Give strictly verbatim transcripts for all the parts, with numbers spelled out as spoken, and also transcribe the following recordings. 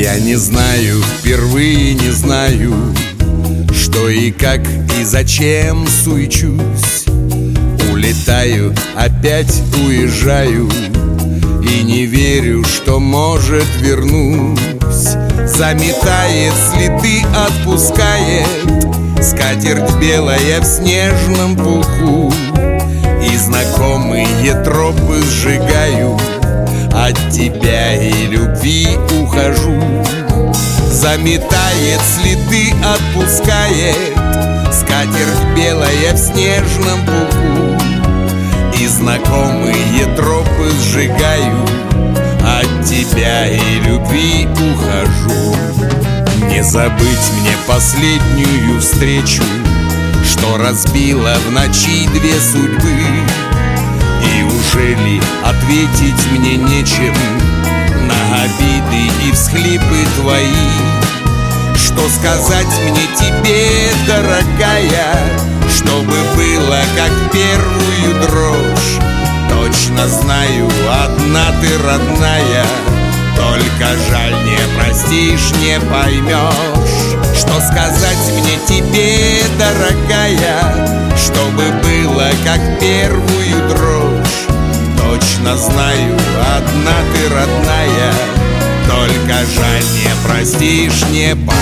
Я не знаю, впервые не знаю, что и как и зачем суечусь. Улетаю, опять уезжаю, и не верю, что, может, вернусь. Заметает следы, отпускает скатерть белая в снежном пуху, и знакомые тропы сжигаю, от тебя и любви ухожу. Заметает следы, отпускает скатерть белая в снежном пуху, и знакомые тропы сжигаю, от тебя и любви ухожу. Не забыть мне последнюю встречу, что разбила в ночи две судьбы. И уже ли ответить мне нечем на обиды и всхлипы твои? Что сказать мне тебе, дорогая, чтобы было как первую дрожь? Точно знаю, одна ты родная, только жаль, не простишь, не поймешь. Что сказать мне тебе, дорогая, чтобы было как первую дрожь? Точно знаю, одна ты родная, только жаль, не простишь, не поймешь.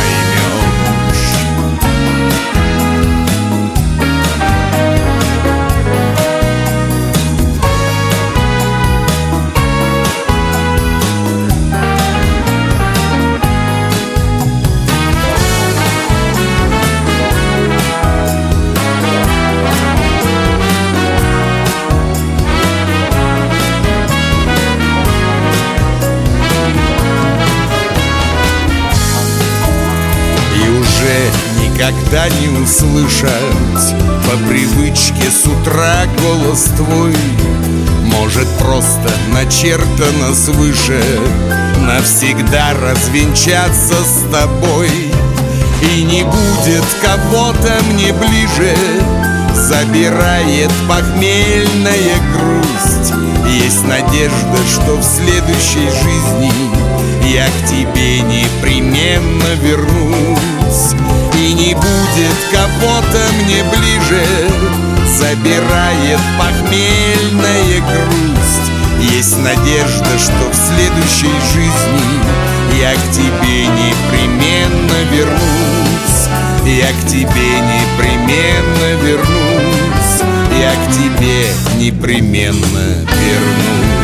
Никогда не услышать по привычке с утра голос твой. Может, просто начертано свыше навсегда развенчаться с тобой. И не будет кого-то мне ближе, забирает похмельная грусть. Есть надежда, что в следующей жизни я к тебе непременно вернусь. И не будет кого-то мне ближе, забирает похмельная грусть. Есть надежда, что в следующей жизни я к тебе непременно вернусь. Я к тебе непременно вернусь. Я к тебе непременно вернусь.